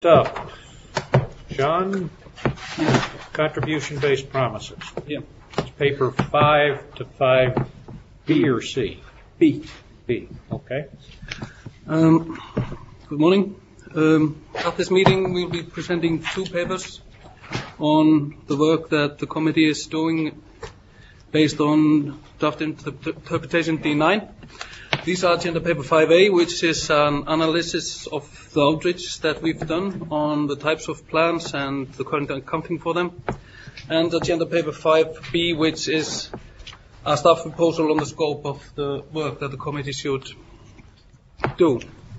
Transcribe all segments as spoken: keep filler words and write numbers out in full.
So, John, contribution-based promises. Yeah. It's paper five to five B or C? B. B, okay. Um, good morning. Um, at this meeting, we'll be presenting two papers on the work that the committee is doing based on draft interpretation D nine. These are agenda paper five A, which is an analysis of the outreach that we've done on the types of plans and the current accounting for them. And agenda paper five B, which is a staff proposal on the scope of the work that the committee should do.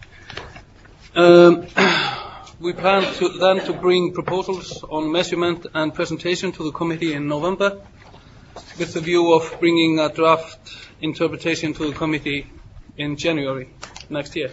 Um, we plan to then to bring proposals on measurement and presentation to the committee in November, with the view of bringing a draft interpretation to the committee in January next year.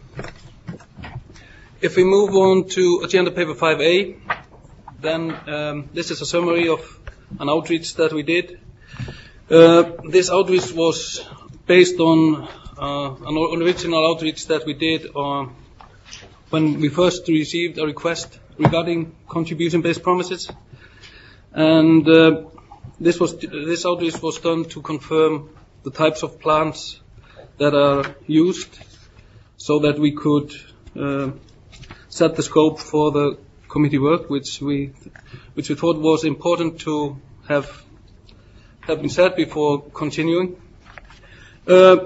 If we move on to agenda paper five A, then um, this is a summary of an outreach that we did. Uh, this outreach was based on uh, an original outreach that we did uh, when we first received a request regarding contribution-based promises, and uh, this was this outreach was done to confirm the types of plans that are used, so that we could uh, set the scope for the committee work, which we which we thought was important to have have been said before continuing. Uh,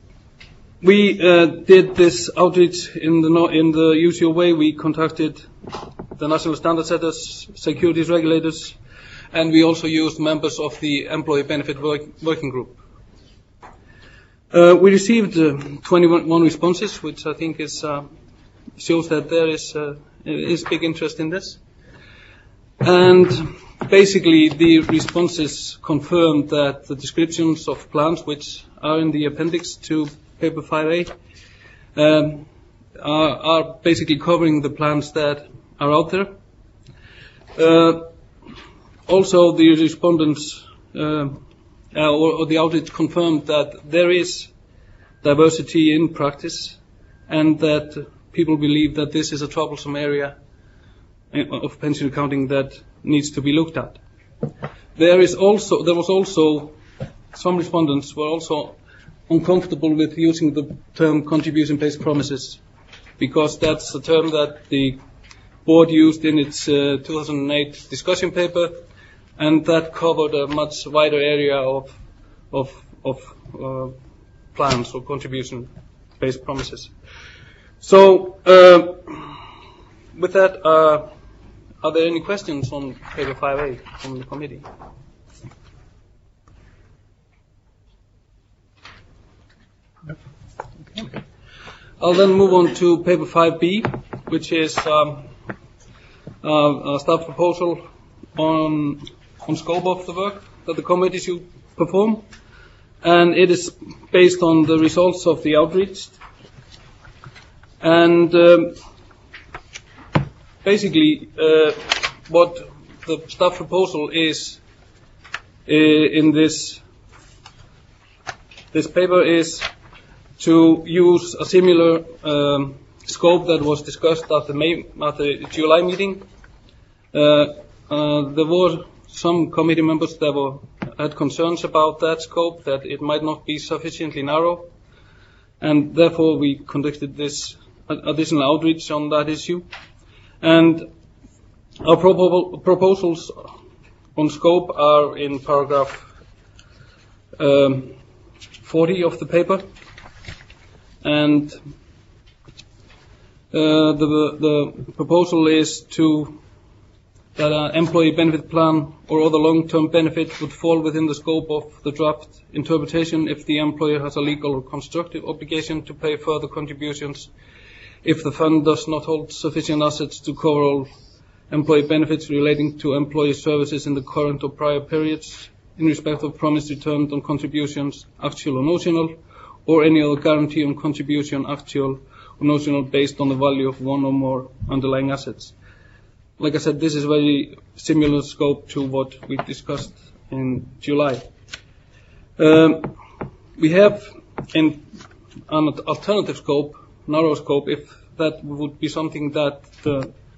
we uh, did this outreach in the no, in the usual way. We contacted the national standard setters, securities regulators, and we also used members of the employee benefit work, working group. Uh, we received uh, twenty-one responses, which I think is uh, shows that there is uh, is big interest in this. And basically, the responses confirmed that the descriptions of plans, which are in the appendix to paper five A, um, are, are basically covering the plans that are out there. Uh, also, the respondents. Uh, Uh, or, or the audit confirmed that there is diversity in practice, and that people believe that this is a troublesome area of pension accounting that needs to be looked at. There is also there was also some respondents were also uncomfortable with using the term contribution-based promises, because that's the term that the board used in its uh, two thousand eight discussion paper. And that covered a much wider area of of, of uh, plans or contribution-based promises. So, uh, with that, uh, are there any questions on paper five A from the committee? Okay. I'll then move on to paper five B, which is um, uh, a staff proposal on on scope of the work that the committee should perform, and it is based on the results of the outreach. And um, basically, uh, what the staff proposal is uh, in this this paper is to use a similar um, scope that was discussed at the May at the July meeting. Uh, uh, there were some committee members that were, had concerns about that scope, that it might not be sufficiently narrow, and therefore we conducted this additional outreach on that issue. And our propo- proposals on scope are in paragraph um, forty of the paper, and uh, the, the proposal is to that an employee benefit plan or other long-term benefit would fall within the scope of the draft interpretation if the employer has a legal or constructive obligation to pay further contributions, if the fund does not hold sufficient assets to cover all employee benefits relating to employee services in the current or prior periods in respect of promise returned on contributions, actual or notional, or any other guarantee on contribution, actual or notional, based on the value of one or more underlying assets. Like I said, this is very similar scope to what we discussed in July. Um, we have in an alternative scope, narrow scope, if that would be something that the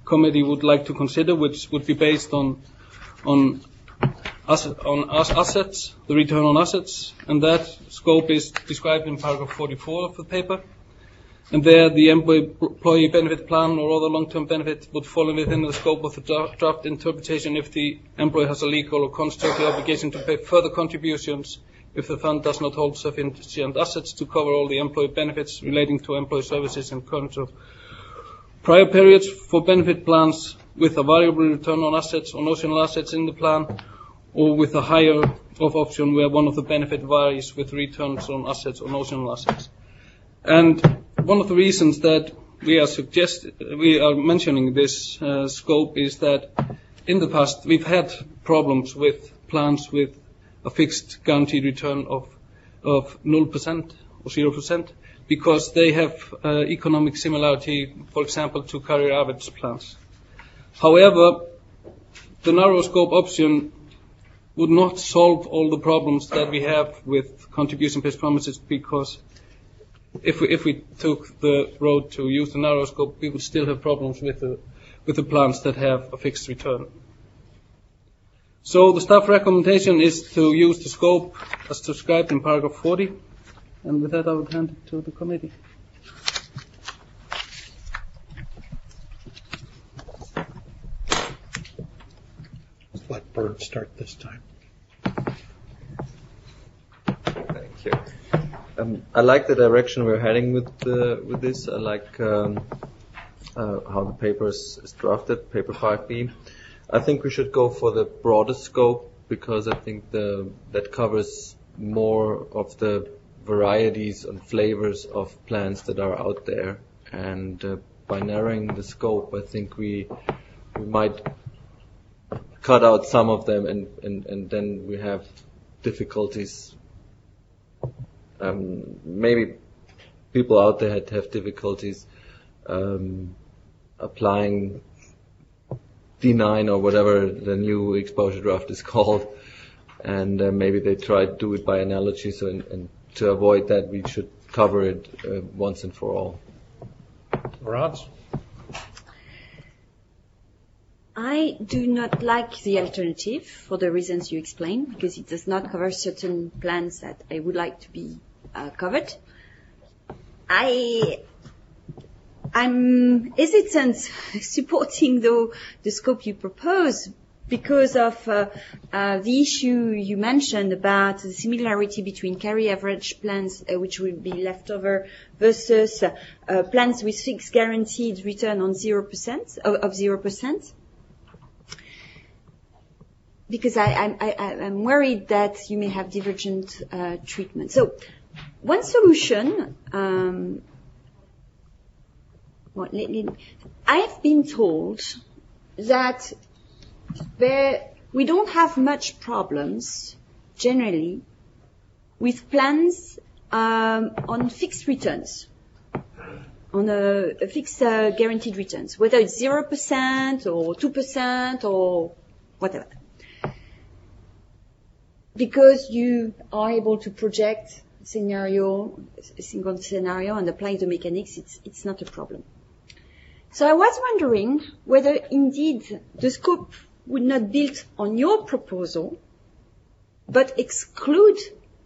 committee would like to consider, which would be based on on asset, on assets, the return on assets, and that scope is described in paragraph forty-four of the paper. And there, the employee benefit plan or other long-term benefit would fall within the scope of the draft interpretation if the employee has a legal or contractual obligation to pay further contributions if the fund does not hold sufficient assets to cover all the employee benefits relating to employee services and current of prior periods. For benefit plans with a variable return on assets or notional assets in the plan, or with a higher of option where one of the benefit varies with returns on assets or notional assets. And one of the reasons that we are suggest we are mentioning this uh, scope is that in the past we've had problems with plans with a fixed guaranteed return of of zero percent or zero percent because they have uh, economic similarity, for example, to career average plans. However, the narrow scope option would not solve all the problems that we have with contribution-based promises, because if we if we took the road to use the narrow scope, we would still have problems with the with the plans that have a fixed return. So the staff recommendation is to use the scope as described in paragraph forty, and with that I would hand it to the committee. Let Bernd start this time. Thank you. Um, I like the direction we're heading with uh, with this. I like um, uh, how the paper is, is drafted, paper five B. I think we should go for the broadest scope because I think the that covers more of the varieties and flavors of plans that are out there. And uh, by narrowing the scope, I think we we might cut out some of them, and, and, and then we have difficulties. Um, maybe people out there had have difficulties um, applying D nine or whatever the new exposure draft is called, and uh, maybe they try to do it by analogy. So, and, and to avoid that, we should cover it uh, once and for all. Rods? I do not like the alternative for the reasons you explained, because it does not cover certain plans that I would like to be uh, covered. I, I'm hesitant supporting though the scope you propose because of uh, uh, the issue you mentioned about the similarity between carry average plans, uh, which will be left over, versus uh, uh, plans with fixed guaranteed return on zero percent of, of zero percent. Because I, I, I, I'm worried that you may have divergent uh, treatment. So, one solution. Um, well, let, let, I've been told that there we don't have much problems generally with plans um, on fixed returns, on a, a fixed uh, guaranteed returns, whether it's zero percent or two percent or whatever. Because you are able to project a scenario, a single scenario, and apply the mechanics, it's, it's not a problem. So I was wondering whether indeed the scope would not build on your proposal, but exclude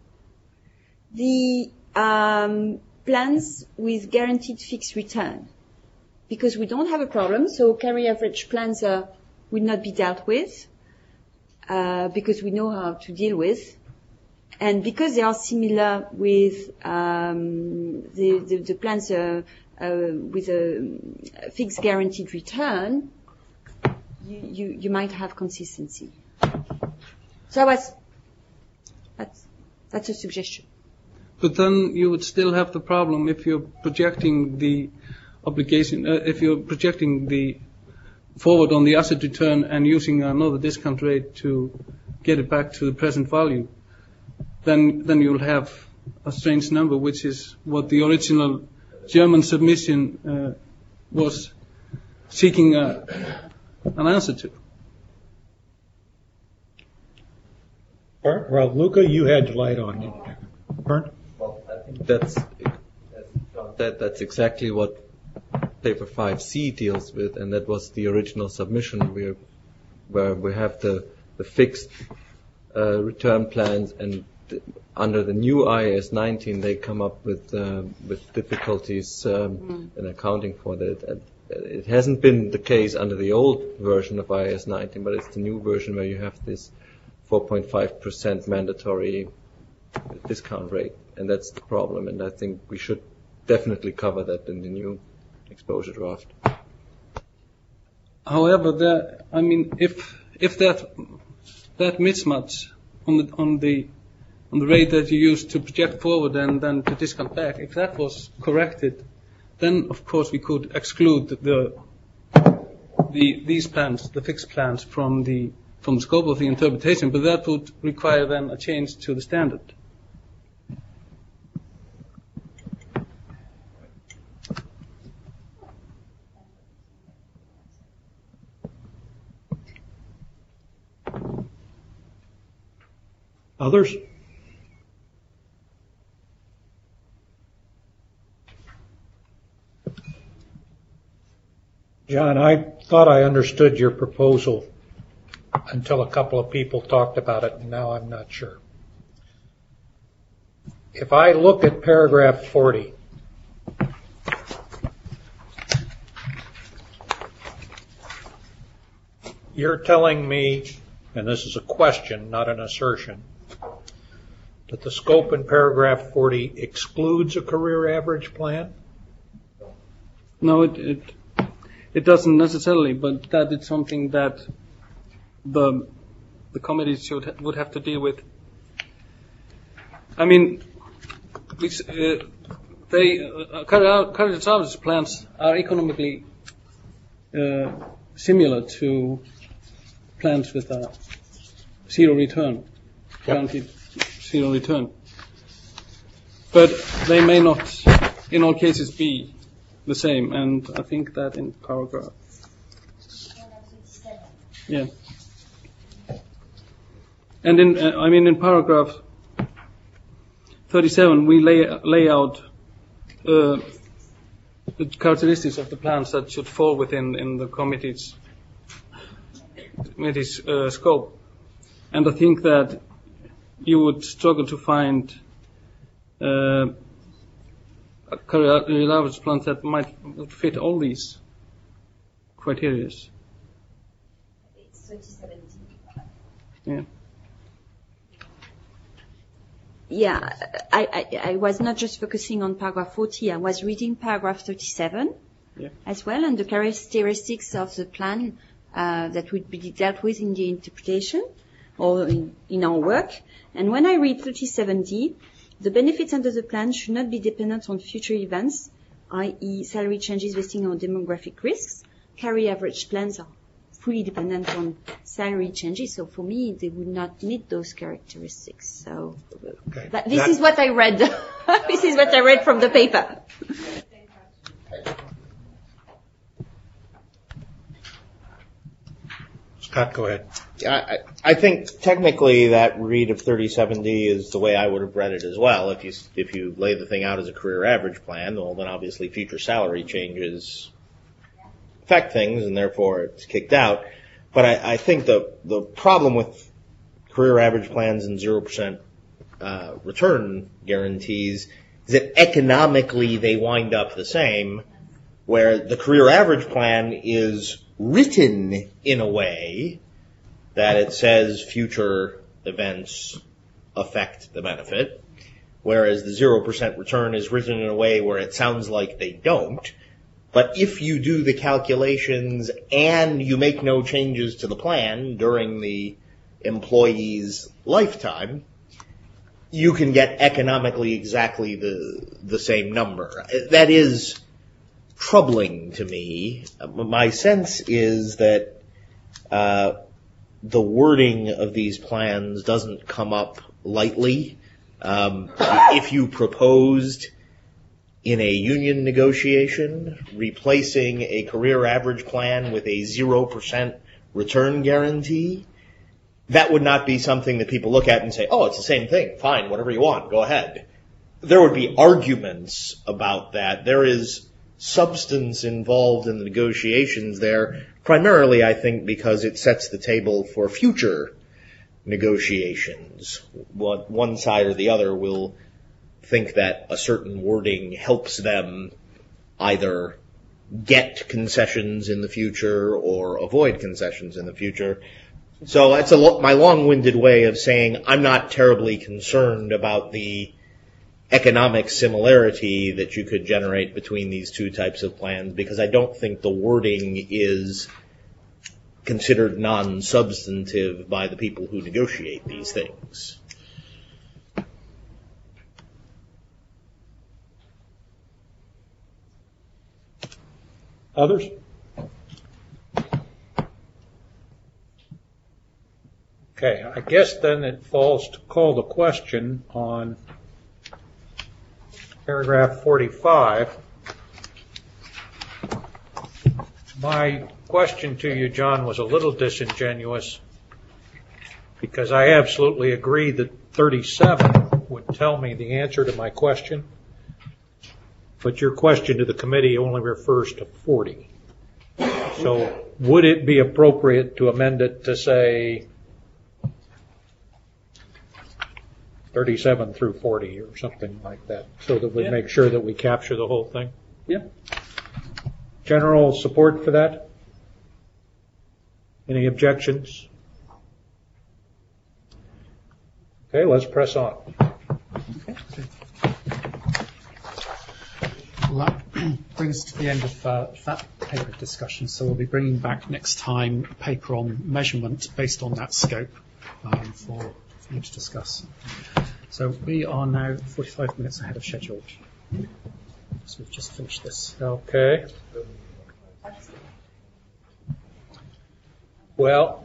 the um, plans with guaranteed fixed return. Because we don't have a problem, so carry average plans uh, would not be dealt with. Uh, because we know how to deal with, and because they are similar with um, the, the, the plans uh, uh, with a fixed guaranteed return, you, you, you might have consistency. So I was, that's, that's a suggestion. But then you would still have the problem if you're projecting the obligation, uh, if you're projecting the forward on the asset return and using another discount rate to get it back to the present value, then then you'll have a strange number, which is what the original German submission uh, was seeking a, an answer to. Well, Luca, you had light on it. Bernd? Well, I think that's that that's exactly what paper five C deals with, and that was the original submission where, where we have the, the fixed uh, return plans, and th- under the new I A S nineteen they come up with uh, with difficulties um, mm. in accounting for that. And it hasn't been the case under the old version of I A S nineteen, but it's the new version where you have this four point five percent mandatory discount rate, and that's the problem, and I think we should definitely cover that in the new exposure draft. However, there, I mean, if if that that mismatch on the on the on the rate that you use to project forward and then to discount back, if that was corrected, then of course we could exclude the the these plans, the fixed plans, from the from the scope of the interpretation, but that would require then a change to the standard. Others? John, I thought I understood your proposal until a couple of people talked about it, and now I'm not sure. If I look at paragraph forty, you're telling me, and this is a question, not an assertion, that the scope in paragraph forty excludes a career average plan? No, it it, it doesn't necessarily, but that is something that the the committee should ha- would have to deal with. I mean, which, uh, they uh, career career service plans are economically uh, similar to plans with a zero return, guaranteed zero return. But they may not, in all cases, be the same, and I think that in paragraph. Yeah. And in, uh, I mean, in paragraph thirty-seven, we lay, lay out uh, the characteristics of the plans that should fall within in the committee's committee's uh, scope. And I think that you would struggle to find uh, a career average plan that might would fit all these criteria. It's thirty seventeen. Yeah. Yeah, I, I, I was not just focusing on paragraph forty. I was reading paragraph thirty-seven yeah. as well, and the characteristics of the plan uh, that would be dealt with in the interpretation or in, in our work. And when I read thirty-seven D, the benefits under the plan should not be dependent on future events, that is salary changes vesting on demographic risks. Carry average plans are fully dependent on salary changes, so for me, they would not meet those characteristics. So, okay. But this that, is what I read. This is what I read from the paper. Scott, go ahead. I, I think technically that read of thirty-seven D is the way I would have read it as well. If you if you lay the thing out as a career average plan, well, then obviously future salary changes affect things, and therefore it's kicked out. But I, I think the the problem with career average plans and zero percent uh, return guarantees is that economically they wind up the same, where the career average plan is written in a way that it says future events affect the benefit, whereas the zero percent return is written in a way where it sounds like they don't. But if you do the calculations and you make no changes to the plan during the employee's lifetime, you can get economically exactly the the same number. That is troubling to me. My sense is that uh, the wording of these plans doesn't come up lightly. Um, if you proposed in a union negotiation replacing a career average plan with a zero percent return guarantee, that would not be something that people look at and say, oh, it's the same thing. Fine, whatever you want, go ahead. There would be arguments about that. There is substance involved in the negotiations there, primarily, I think, because it sets the table for future negotiations. One, one side or the other will think that a certain wording helps them either get concessions in the future or avoid concessions in the future. So that's a lo- my long-winded way of saying I'm not terribly concerned about the economic similarity that you could generate between these two types of plans, because I don't think the wording is considered non-substantive by the people who negotiate these things. Others? Okay, I guess then it falls to call the question on paragraph forty-five. My question to you, John, was a little disingenuous because I absolutely agree that thirty-seven would tell me the answer to my question, but your question to the committee only refers to forty. So would it be appropriate to amend it to say thirty-seven through forty or something like that, so that we Yeah. make sure that we capture the whole thing? Yeah. General support for that? Any objections? Okay, let's press on. Well, that brings us to the end of uh, that paper discussion. So we'll be bringing back next time a paper on measurement based on that scope um, for, for you to discuss. So we are now forty-five minutes ahead of schedule. So we've just finished this. Okay. Well,